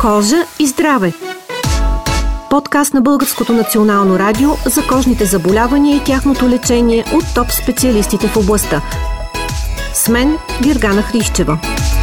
Кожа и здраве. Подкаст на Българското национално радио за кожните заболявания и тяхното лечение от топ специалистите в областта. С мен Гергана Хрищева.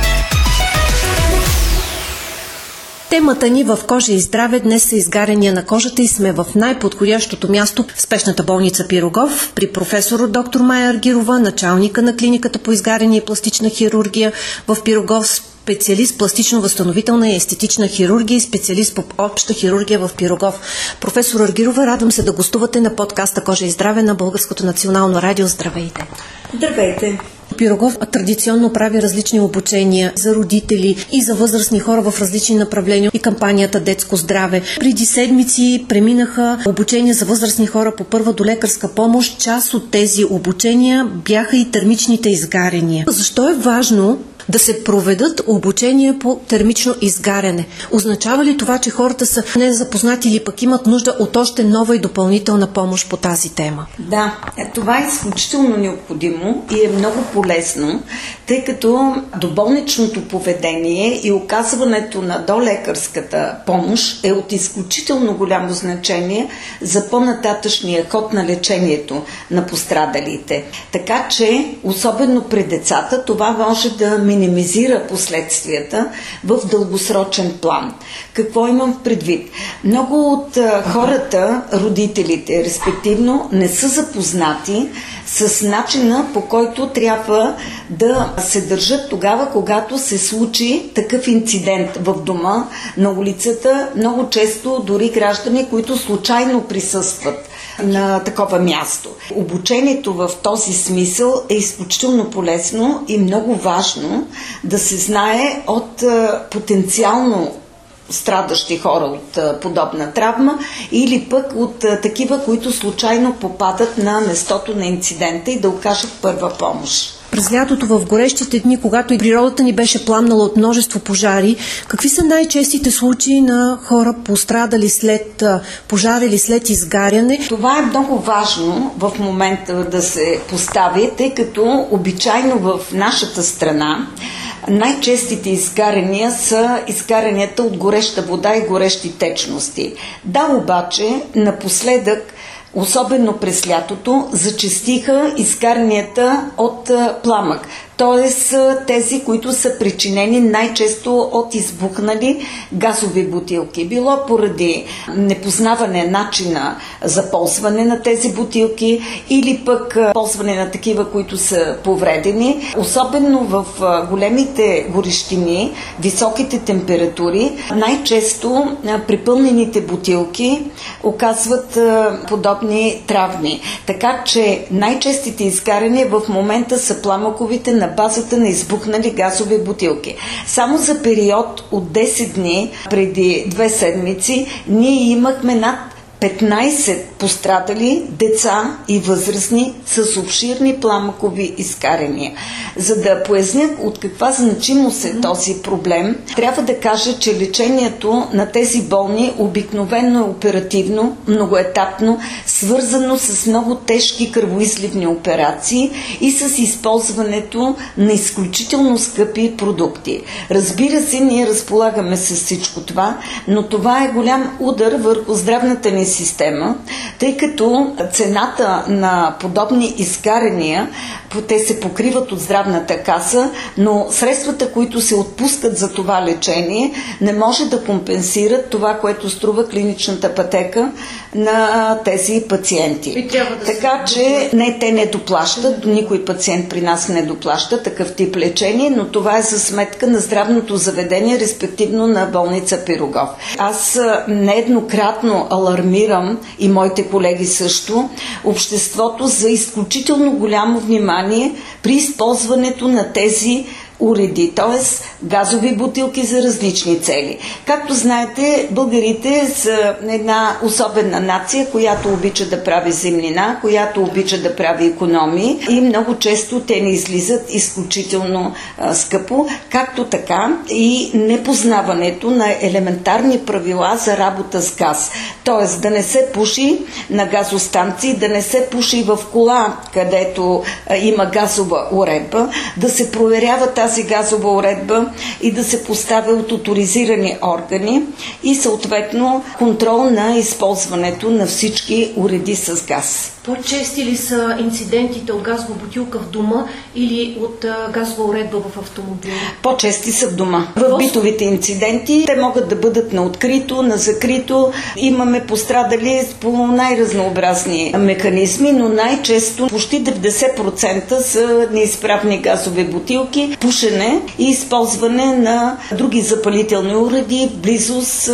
Темата ни в Кожа и здраве днес са изгаряния на кожата и сме в най-подходящото място в спешната болница Пирогов при професор доктор Мая Аргирова, началника на клиниката по изгаряния и пластична хирургия в Пирогов, специалист пластично-възстановителна и естетична хирургия и специалист по обща хирургия в Пирогов. Професор Аргирова, радвам се да гостувате на подкаста Кожа и здраве на Българското национално радио. Здравейте! Здравейте! Пирогов традиционно прави различни обучения за родители и за възрастни хора в различни направления и кампанията Детско здраве. Преди седмици преминаха обучения за възрастни хора по първа до лекарска помощ. Част от тези обучения бяха и термичните изгаряния. Защо е важно да се проведат обучения по термично изгаряне? Означава ли това, че хората са незапознати или пък имат нужда от още нова и допълнителна помощ по тази тема? Да, това е изключително необходимо и е много полезно, тъй като доболничното поведение и оказването на долекарската помощ е от изключително голямо значение за по-нататъчния ход на лечението на пострадалите. Така че, особено при децата, това може да минимизира последствията в дългосрочен план. Какво имам предвид? Много от хората, родителите, респективно, не са запознати с начина, по който трябва да се държат тогава, когато се случи такъв инцидент в дома, на улицата. Много често дори граждани, които случайно присъстват на такова място. Обучението в този смисъл е изключително полезно и много важно да се знае от потенциално страдащи хора от подобна травма или пък от такива, които случайно попадат на местото на инцидента и да окажат първа помощ. През лятото в горещите дни, когато и природата ни беше пламнала от множество пожари, какви са най-честите случаи на хора пострадали след пожар или след изгаряне? Това е много важно в момента да се постави, тъй като обичайно в нашата страна най-честите изгаряния са изгарянията от гореща вода и горещи течности. Да, обаче, напоследък, особено през лятото, зачестиха изгарянията от пламък. Т.е. тези, които са причинени най-често от избухнали газови бутилки. Било поради непознаване начина за ползване на тези бутилки или пък ползване на такива, които са повредени. Особено в големите горещини, високите температури, най-често припълнените бутилки оказват подобни травми. Така че най-честите изгаряния в момента са пламъковите на базата на избухнали газови бутилки. Само за период от 10 дни, преди 2 седмици, ние имахме над 15 пострадали деца и възрастни с обширни пламъкови изгаряния. За да поясня от каква значимост е този проблем, трябва да кажа, че лечението на тези болни обикновено е оперативно, многоетапно, свързано с много тежки кръвоизливни операции и с използването на изключително скъпи продукти. Разбира се, ние разполагаме с всичко това, но това е голям удар върху здравната ни система, тъй като цената на подобни изгаряния, те се покриват от здравната каса, но средствата, които се отпускат за това лечение, не може да компенсират това, което струва клиничната пътека на тези пациенти. Така че те не доплащат, никой пациент при нас не доплаща такъв тип лечение, но това е за сметка на здравното заведение, респективно на болница Пирогов. Аз нееднократно алармирам и моите колеги също обществото за изключително голямо внимание при използването на тези уреди, т.е. газови бутилки за различни цели. Както знаете, българите са една особена нация, която обича да прави земнина, която обича да прави икономии и много често те не излизат изключително скъпо, както така и непознаването на елементарни правила за работа с газ. Т.е. да не се пуши на газостанции, да не се пуши в кола, където има газова уредба, да се проверява тази тази газова уредба и да се поставя от оторизирани органи и съответно контрол на използването на всички уреди с газ. По-чести ли са инцидентите от газова бутилка в дома или от газова уредба в автомобила? По-чести са в дома. В битовите инциденти те могат да бъдат на открито, на закрито. Имаме пострадали по най-разнообразни механизми, но най-често почти 90% са неизправни газови бутилки, пушене и използване на други запалителни уреди в близост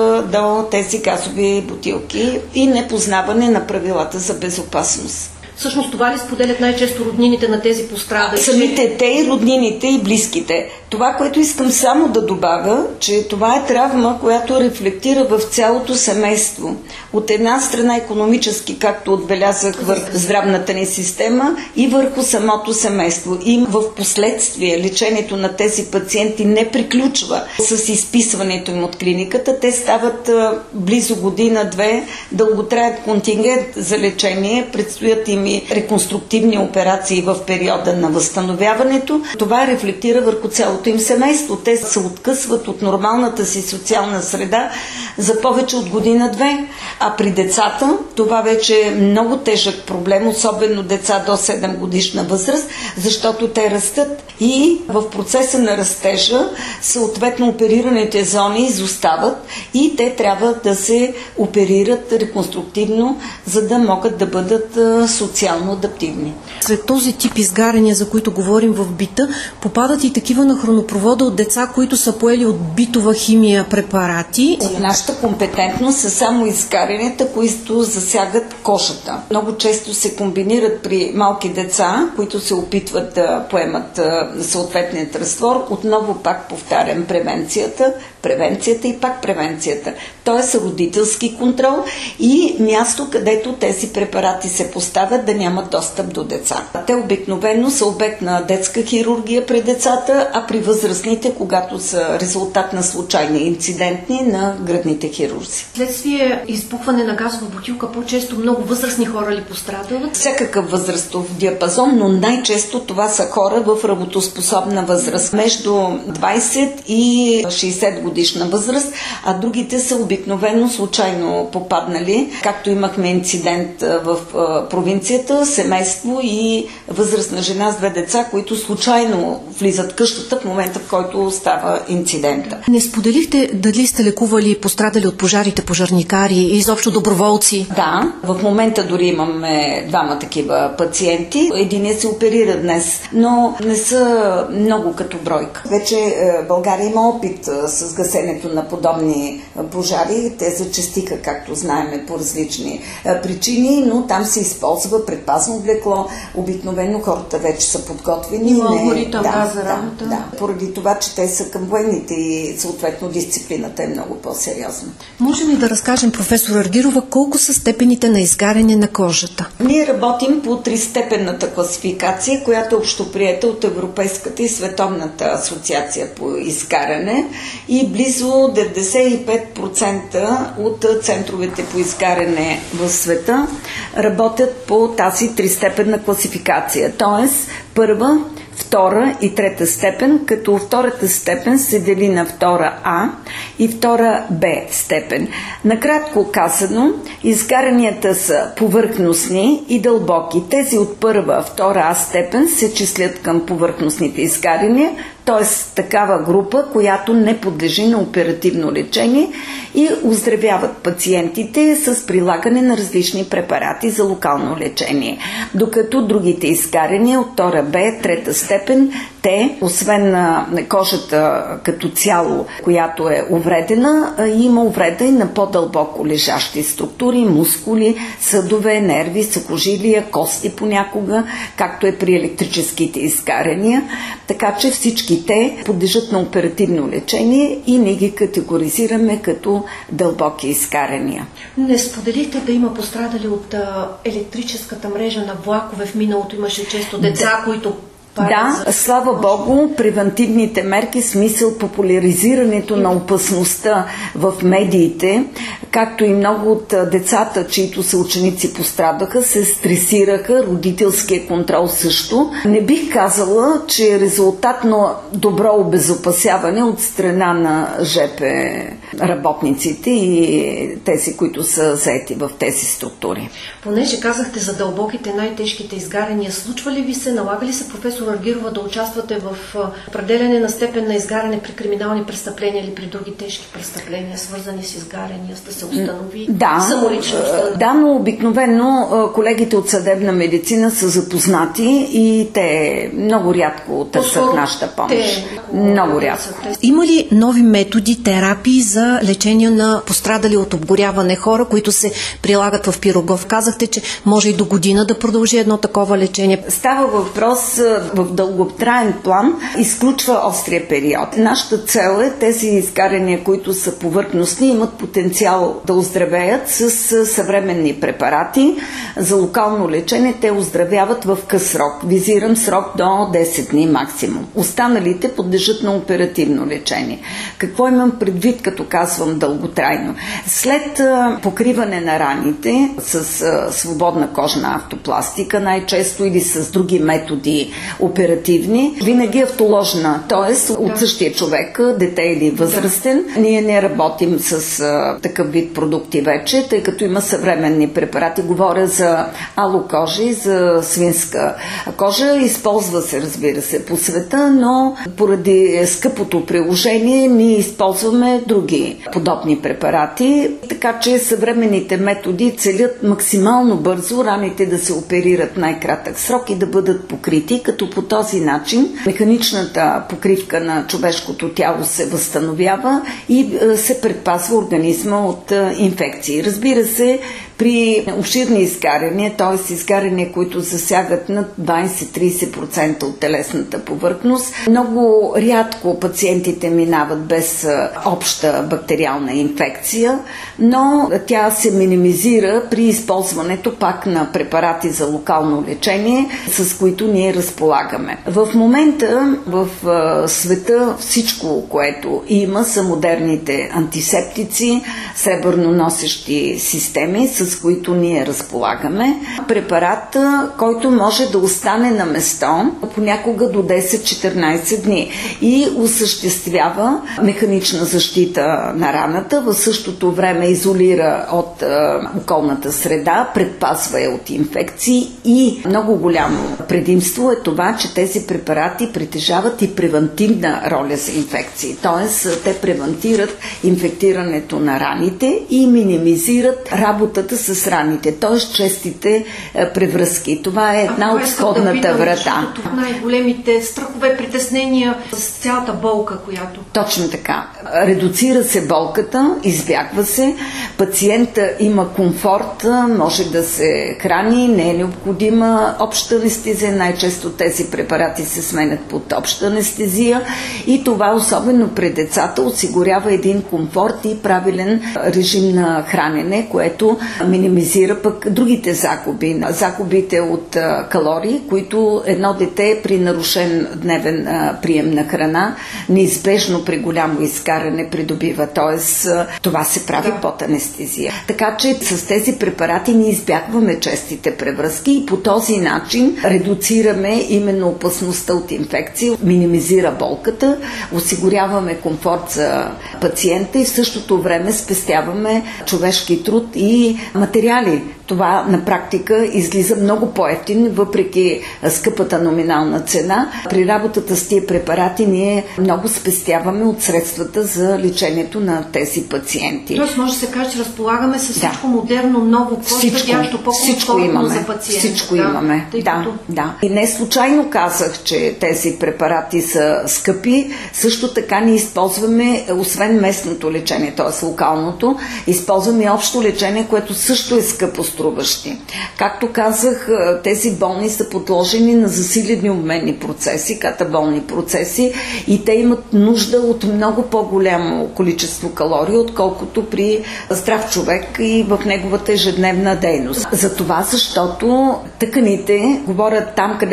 до тези газови бутилки и непознаване на правилата за безопасност. Всъщност това ли споделят най-често роднините на тези пострадали? Самите те и роднините и близките. Това, което искам само да добавя, че това е травма, която рефлектира в цялото семейство. От една страна икономически, както отбелязах, върху здравната ни система и върху самото семейство. И в последствие лечението на тези пациенти не приключва с изписването им от клиниката. Те стават близо година-две, дълготраят контингент за лечение, предстоят им и реконструктивни операции в периода на възстановяването. Това рефлектира върху цялото им семейство. Те се откъсват от нормалната си социална среда за повече от година-две. А при децата това вече е много тежък проблем, особено деца до 7 годишна възраст, защото те растат и в процеса на растежа съответно оперираните зони изостават и те трябва да се оперират реконструктивно, за да могат да бъдат социално адаптивни. След този тип изгаряния, за които говорим в бита, попадат и такива на хронопровода от деца, които са поели от битова химия препарати. От нашата компетентност са само изгарянията, които засягат кожата. Много често се комбинират при малки деца, които се опитват да поемат съответният разтвор. Отново пак повтарям превенцията и пак превенцията. Тоест родителски контрол и място, където тези препарати се поставят, да нямат достъп до деца. Те обикновено са обект на детска хирургия при децата, а при възрастните, когато са резултат на случайни инцидентни, на гръдните хирурзи. Следствие избухване на газова бутилка, по-често много възрастни хора ли пострадават? Всякакъв възрастов диапазон, но най-често това са хора в работоспособна възраст, между 20 и 60 годишна възраст, а другите са обикновено случайно попаднали, както имахме инцидент в провинцията, семейство и възрастна жена с 2 деца, които случайно влизат в къщата в момента, в който става инцидента. Не споделихте дали сте лекували пострадали от пожарите, пожарникари и изобщо доброволци? Да, в момента дори имаме 2 такива пациенти. Единият се оперира днес, но не са много като бройка. Вече България има опит с гасенето на подобни пожари. Те зачестиха, както знаем, по различни причини, но там се използва предпазно облекло. Обикновено хората вече са подготвени. Има алгоритъм за работа. Да. Поради това, че те са към военните и съответно дисциплината е много по-сериозна. Можем ли да разкажем, професор Аргирова, колко са степените на изгаряне на кожата? Ние работим по 3-степенната класификация, която е общоприета от Европейската и Световната асоциация по изгаряне и близо 95% от центровете по изгаряне в света работят по тази 3-степенна класификация. Тоест, първа, втора и трета степен, като втората степен се дели на втора А и втора Б степен. Накратко казано, изгарянията са повърхностни и дълбоки. Тези от първа, втора А степен се числят към повърхностните изгаряния, т.е. такава група, която не подлежи на оперативно лечение и оздравяват пациентите с прилагане на различни препарати за локално лечение. Докато другите изгаряния от втора Б, трета степен, те, освен на кожата като цяло, която е увредена, има увреда и на по-дълбоко лежащи структури, мускули, съдове, нерви, съкожилия, кости понякога, както е при електрическите изгаряния. Така че всички те подлежат на оперативно лечение и не ги категоризираме като дълбоки изгаряния. Не споделихте да има пострадали от електрическата мрежа на влакове в миналото? Имаше често деца, които Да, слава Богу, превентивните мерки, смисъл популяризирането на опасността в медиите, както и много от децата, чието съученици пострадаха, се стресираха, родителския контрол също. Не бих казала, че е резултат на добро обезопасяване от страна на ЖП работниците и тези, които са заети в тези структури. Понеже казахте за дълбоките, най-тежките изгаряния, случва ли ви се, налага ли се, професор Аргирова, да участвате в определяне на степен на изгаряне при криминални престъпления или при други тежки престъпления, свързани с изгаряния, да се установи самоличността? Да, но обикновено колегите от съдебна медицина са запознати и те много рядко търсят нашата помощ. Много рядко. Има ли нови методи, терапии за лечение на пострадали от обгоряване хора, които се прилагат в Пирогов? Казахте, че може и до година да продължи едно такова лечение. Става въпрос в дълготраен план, изключва острия период. Нашата цел е тези изгаряния, които са повърхностни, имат потенциал да оздравеят с съвременни препарати. За локално лечение те оздравяват в къс срок. Визирам срок до 10 дни максимум. Останалите подлежат на оперативно лечение. Какво имам предвид, като казвам дълготрайно? След покриване на раните с свободна кожна автопластика, най-често или с други методи оперативни, винаги автоложна, т.е. от същия човек, дете или възрастен. Ние не работим с такъв вид продукти вече, тъй като има съвременни препарати. Говоря за алокожи, за свинска кожа. Използва се, разбира се, по света, но поради скъпото приложение ние използваме други подобни препарати, така че съвременните методи целят максимално бързо раните да се оперират най-кратък срок и да бъдат покрити, като по този начин механичната покривка на човешкото тяло се възстановява и се предпазва организма от инфекции. Разбира се, при обширни изгаряния, т.е. изгаряния, които засягат над 20-30% от телесната повърхност, много рядко пациентите минават без обща бактериална инфекция, но тя се минимизира при използването пак на препарати за локално лечение, с които ние разполагаме. В момента в света всичко, което има, са модерните антисептици, сребърно носещи системи, с които ние разполагаме. Препарат, който може да остане на место понякога до 10-14 дни и осъществява механична защита на раната, в същото време изолира от околната среда, предпазва я от инфекции и много голямо предимство е това, че тези препарати притежават и превентивна роля за инфекции. Т.е. те превентират инфектирането на раните и минимизират работата с раните, т.е. честите превръзки. Това е една от входната врата. Най-големите страхове, притеснения с цялата болка, която... Точно така. Редуцира се болката, избягва се, пациента има комфорт, може да се храни, не е необходима обща анестезия. Най-често тези препарати се сменят под обща анестезия и това, особено при децата, осигурява един комфорт и правилен режим на хранене, което минимизира пък другите загуби. Загубите от калории, които едно дете при нарушен дневен прием на храна неизбежно при голямо изкаране придобива. Т.е. това се прави под анестезия. Така че с тези препарати ние избягваме честите превръзки и по този начин редуцираме именно опасността от инфекции, минимизира болката, осигуряваме комфорт за пациента и в същото време спестяваме човешки труд и материали. Това на практика излиза много по-евтин, въпреки скъпата номинална цена. При работата с тия препарати ние много спестяваме от средствата за лечението на тези пациенти. Тоест може да се каже, че разполагаме с всичко модерно, ново, по-щадящо, по-комфортно за пациента. Всичко имаме. Да. И не случайно казах, че тези препарати са скъпи. Също така ние използваме, освен местното лечение, т.е. локалното, използваме общо лечение, което също е скъпо струващи. Както казах, тези болни са подложени на засилени обменни процеси, катаболни процеси и те имат нужда от много по-голямо количество калории, отколкото при здрав човек и в неговата ежедневна дейност. За това, защото тъканите, говорят там, където има загуба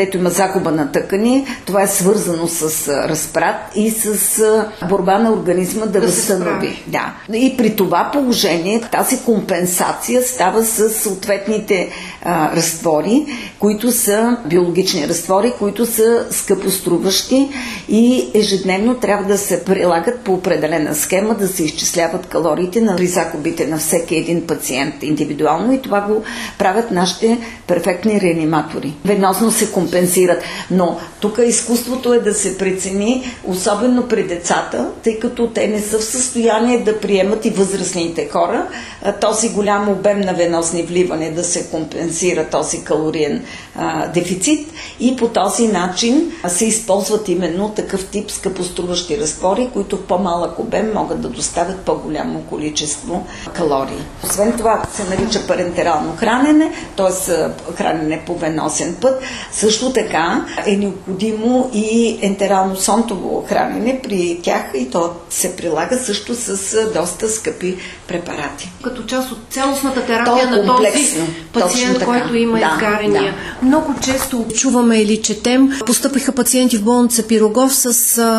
загуба на тъкани. Това е свързано с разпрат и с борба на организма да възстанови. Да. И при това положение тази компенсация става с съответните разтвори, които са биологични разтвори, които са скъпоструващи и ежедневно трябва да се прилагат по определена схема, да се изчисляват калориите при загубите на всеки един пациент индивидуално, и това го правят нашите перфектни реаниматори. Венозно се компенсират, но тук изкуството е да се прецени, особено при децата, тъй като те не са в състояние да приемат, и възрастните хора, този голям обем на венозни вливане, да се компенсира този калориен дефицит, и по този начин се използват именно такъв тип скъпоструващи разтвори, които в по-малък обем могат да доставят по-голямо количество калории. Освен това се нарича парентерално хранене, т.е. хранене по венозен път. Също така е необходимо и ентерално-сонтово хранене при тях, и то се прилага също с доста скъпи препарати. Като част от цялостната терапия на този пациент, който има изгарения. Да. Много често чуваме или четем, постъпиха пациенти в болница Пирогов с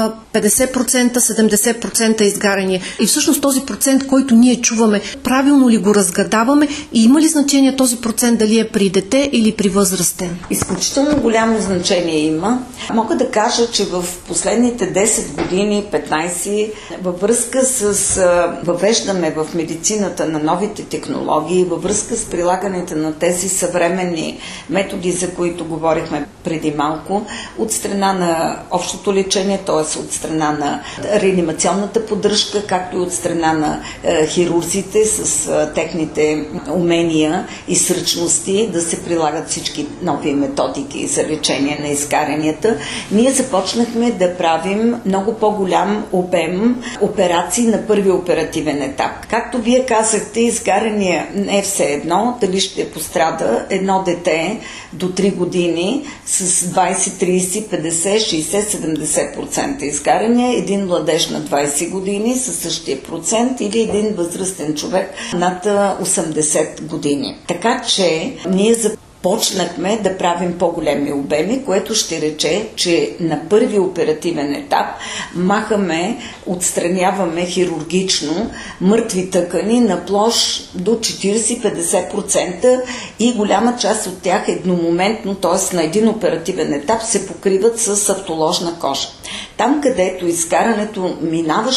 50%, 70% изгарения. И всъщност този процент, който ние чуваме, правилно ли го разгадаваме и има ли значение този процент дали е при дете или при възрастен? Изключително голямо значение има. Мога да кажа, че в последните 10 години, 15, във връзка с въвеждане в медицината на новите технологии, във връзка с прилагането на тези съвременни методи, за които говорихме преди малко, от страна на общото лечение, т.е. от страна на реанимационната поддръжка, както и от страна на хирурзите с техните умения и сръчности да се прилагат всички нови методики за лечение на изгарянията, ние започнахме да правим много по-голям обем операции на първи оперативен етап. Както вие казахте, изгаряния не е все едно, дали ще пострада едно дете до 3 години с 20, 30, 50, 60, 70% изгаряния, един младеж на 20 години със същия процент, или един възрастен човек над 80 години. Така че ние почнахме да правим по-големи обеми, което ще рече, че на първи оперативен етап махаме, отстраняваме хирургично мъртви тъкани на площ до 40-50% и голяма част от тях едномоментно, т.е. на един оперативен етап, се покриват с автоложна кожа. Там, където изкарането минава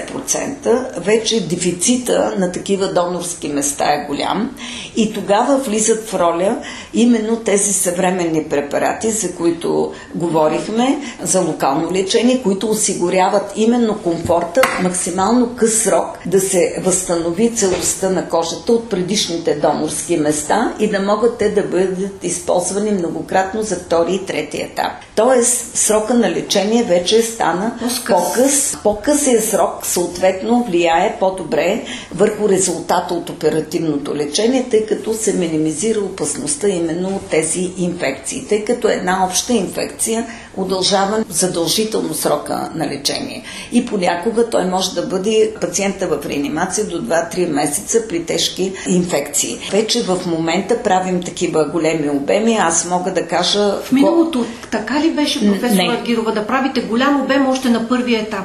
60%, вече дефицита на такива донорски места е голям и тогава влизат в роля именно тези съвременни препарати, за които говорихме, за локално лечение, които осигуряват именно комфорта, максимално къс срок да се възстанови целостта на кожата от предишните донорски места и да могат те да бъдат използвани многократно за втори и трети етап. Тоест, срока на лечение вече стана по-къс. По-късия срок съответно влияе по-добре върху резултата от оперативното лечение, тъй като се минимизира опасността именно от тези инфекции, тъй като една обща инфекция удължава задължително срока на лечение. И понякога той може да бъде пациента в реанимация до 2-3 месеца при тежки инфекции. Вече в момента правим такива големи обеми. Аз мога да кажа... В миналото така ли беше, професор Аргирова, да правите голям обем още на първия етап?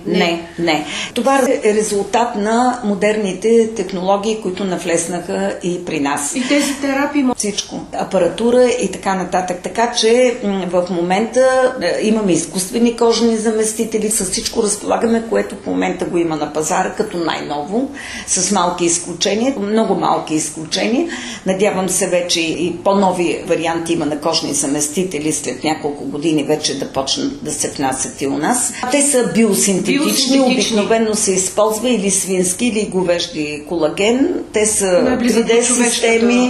Не. Това е резултат на модерните технологии, които навлезнаха и при нас. И тези терапии? Всичко. Апаратура и така нататък. Така че в момента имаме изкуствени кожни заместители, с всичко разполагаме, което в момента го има на пазара като най-ново, с малки изключения, много малки изключения. Надявам се вече и по-нови варианти има на кожни заместители след няколко години вече да почнат да се внасят и у нас. Те са биосинтетични, обикновено се използва или свински, или говежди колаген. Те са 3D системи,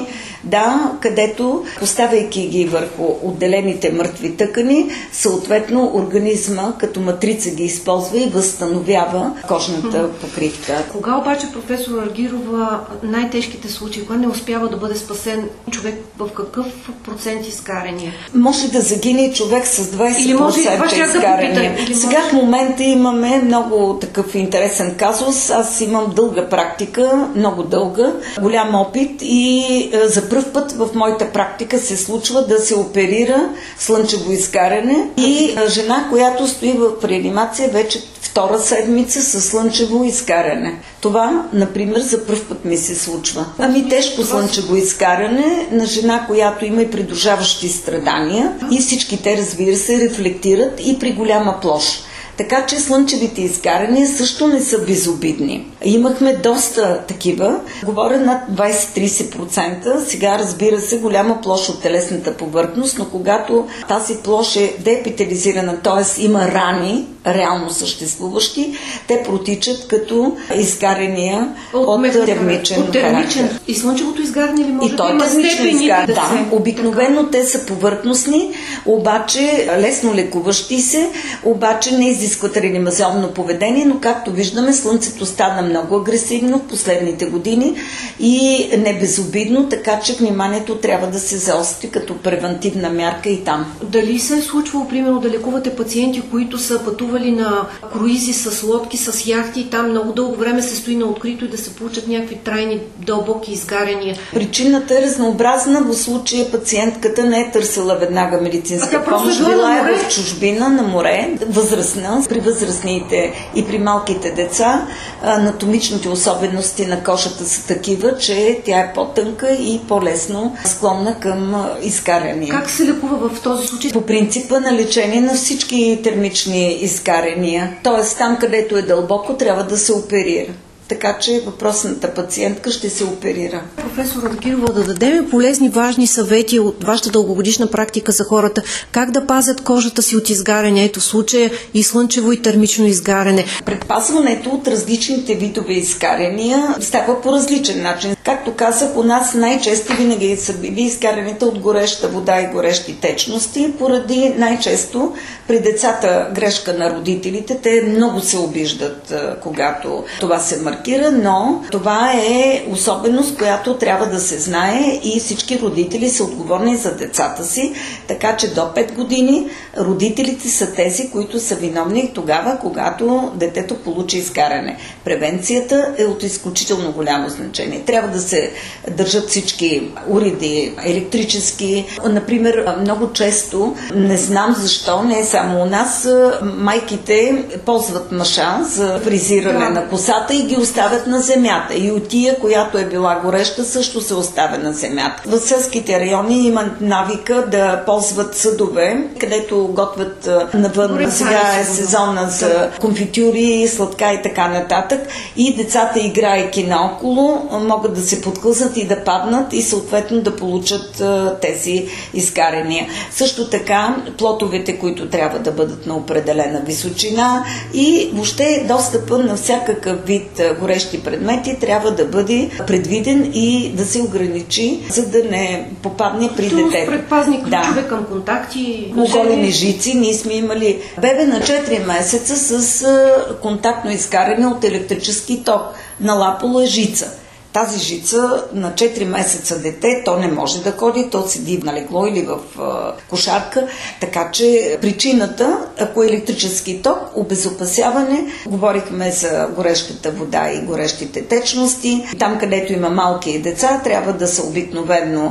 където, поставяйки ги върху отделените мъртви тъкани, съответно организма като матрица ги използва и възстановява кожната покривка. Кога обаче, професор Аргирова, най-тежките случаи, кога не успява да бъде спасен човек, в какъв процент изгаряния? Може да загине човек с 20% изгаряния. Сега в момента имаме много такъв интересен казус. Аз имам дълга практика, много дълга, голям опит и за За пръв път в моята практика се случва да се оперира слънчево изгаряне и жена, която стои в реанимация вече втора седмица със слънчево изгаряне. Това, например, за пръв път ми се случва. Тежко слънчево изгаряне на жена, която има и придружаващи страдания, и всички те, разбира се, рефлектират и при голяма площ. Така че слънчевите изгаряния също не са безобидни. Имахме доста такива, говоря над 20-30%. Сега, разбира се, голяма площ от телесната повърхност, но когато тази площ е деепителизирана, т.е. има рани, реално съществуващи, те протичат като изгаряния от термичен характер. И слънчевото изгаряне ли може да има степени? Да, обикновено те са повърхностни, обаче лесно лекуващи се, обаче не изискват реанимационно поведение, но както виждаме, слънцето стана много агресивно в последните години и не безобидно, така че вниманието трябва да се заостри като превентивна мярка и там. Дали се е случвало, примерно, да лекувате пациенти, които са пътували на круизи с лодки, с яхти и там много дълго време се стои на открито и да се получат някакви трайни, дълбоки изгаряния? Причината е разнообразна. В случая пациентката не е търсила веднага медицинска помощ. Била е в чужбина, на море, възрастна. При възрастните и при малките деца анатомичните особености на кожата са такива, че тя е по-тънка и по-лесно склонна към изгаряния. Как се лекува в този случай? По принципа на лечение на всички термични изгаряния. Тоест там, където е дълбоко, трябва да се оперира. Така че въпросната пациентка ще се оперира. Професор Радкирова, да дадем полезни, важни съвети от вашата дългогодишна практика за хората, как да пазят кожата си от изгаряне, ето в случая и слънчево и термично изгаряне. Предпазването от различните видове изгаряния става по различен начин. Както казах, у нас най-често винаги са били изгаряните от гореща вода и горещи течности, поради най-често при децата грешка на родителите. Те много се обиждат, когато това се маркира, но това е особеност, която трябва да се знае и всички родители са отговорни за децата си, така че до 5 години родителите са тези, които са виновни тогава, когато детето получи изгаряне. Превенцията е от изключително голямо значение. Трябва да се държат всички уреди електрически. Например, много често, не знам защо, не е само у нас, майките ползват маша за фризиране на косата и ги оставят на земята. И отия, която е била гореща, също се оставя на земята. В селските райони има навика да ползват съдове, където готвят навън. Сега е сезона за конфитюри, сладка и така нататък. И децата, играйки наоколо, могат да се подхлъзнат и да паднат и съответно да получат тези изгаряния. Също така, плотовете, които трябва да бъдат на определена височина и въобще достъпа на всякакъв вид горещи предмети трябва да бъде предвиден и да се ограничи, за да не попадне при детето. Предпазни ключове към контакти. Оголени жици. Ние сме имали бебе на 4 месеца с контактно изгаряне от електрически ток. Налапала жица. Тази жица на 4 месеца дете, то не може да ходи, то седи на легло или в кошарка, така че причината, ако е електрически ток, обезопасяване, говорихме за горещата вода и горещите течности. Там, където има малки деца, трябва да са обикновено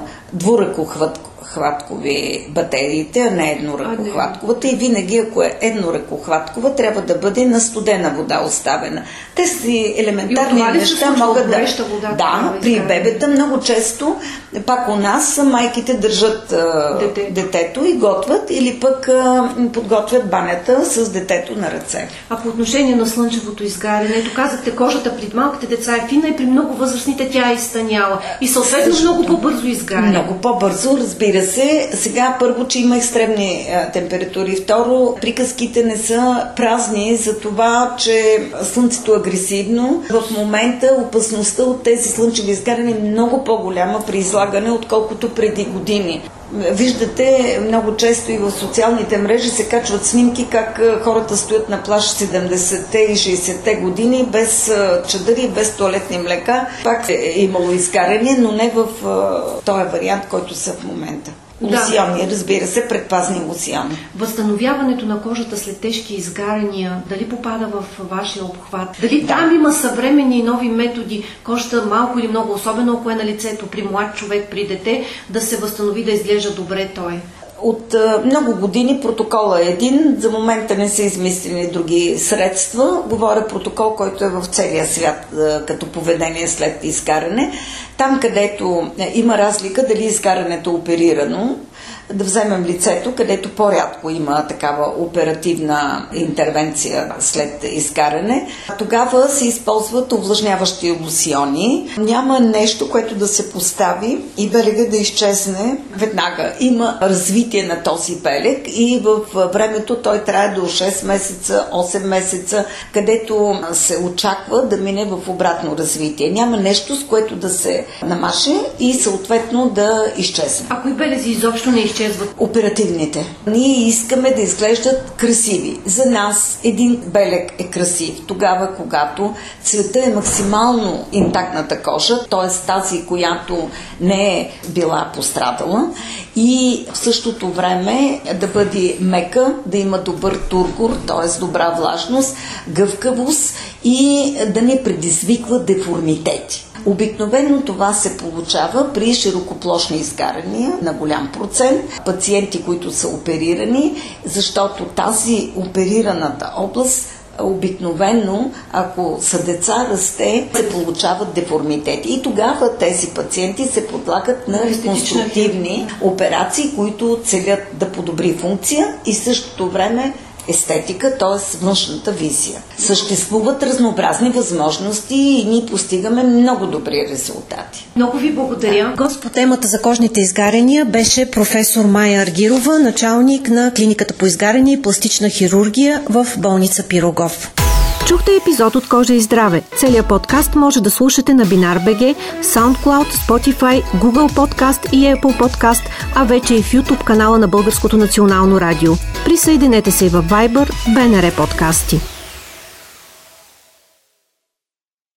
двуръкохваткови батериите, а не едноръкохватковата. И винаги, ако е едноръкохваткова, трябва да бъде на студена вода оставена. Те си елементарни неща могат да... Да, при бебета много често, пак у нас, майките държат детето и готвят или пък подготвят банята с детето на ръце. А по отношение на слънчевото изгаряне, ето казахте, кожата при малките деца е фина и при много възрастните тя е изтъняла. И съответно много по-бързо изгаря. Много по-бързо, разбира се. Сега първо, че има екстремни температури. Второ, приказките не са празни за това, че слънцето е агресивно. В момента опасността от тези слънчеви изгаряния е много по-голяма при излагане, отколкото преди години. Виждате, много често и в социалните мрежи се качват снимки как хората стоят на плаж 70-те и 60-те години без чадъри, без туалетни млека. Пак е имало изгаряне, но не в този вариант, който са в момента. Лосьони, разбира се, предпазни лосьони. Възстановяването на кожата след тежки изгаряния, дали попада в вашия обхват? Дали там има съвременни и нови методи, кожата малко или много, особено ако е на лицето, при млад човек, при дете, да се възстанови, да изглежда добре той? От много години протокола е един. За момента не са измислени други средства. Говоря протокол, който е в целия свят като поведение след изгаряне. Там, където има разлика дали изгарянето е оперирано, да вземем лицето, където по-рядко има такава оперативна интервенция след изгаряне, тогава се използват увлажняващи лосьони. Няма нещо, което да се постави и белега да изчезне веднага. Има развитие на този белег и във времето той трябва до 6 месеца, 8 месеца, където се очаква да мине в обратно развитие. Няма нещо, с което да се намаше и съответно да изчезне. А кои белези изобщо не изчезват? Оперативните. Ние искаме да изглеждат красиви. За нас един белег е красив тогава, когато цвета е максимално интактната кожа, т.е. тази, която не е била пострадала, и в същото време да бъде мека, да има добър тургор, т.е. добра влажност, гъвкавост и да не предизвиква деформитети. Обикновено това се получава при широкоплощни изгаряния на голям процент, пациенти, които са оперирани, защото тази оперираната област обикновено, ако са деца, расте, се получават деформитети. И тогава тези пациенти се подлагат на реконструктивни операции, които целят да подобри функция и същото време естетика, т.е. външната визия. Съществуват разнообразни възможности и ние постигаме много добри резултати. Много ви благодаря. Гост по темата за кожните изгаряния беше професор Мая Аргирова, началник на клиниката по изгаряния и пластична хирургия в болница Пирогов. Чухте епизод от Кожа и здраве. Целият подкаст може да слушате на Binar.bg, SoundCloud, Spotify, Google Podcast и Apple Podcast, а вече и в YouTube канала на Българското национално радио. Присъединете се и във Viber, BNR подкасти.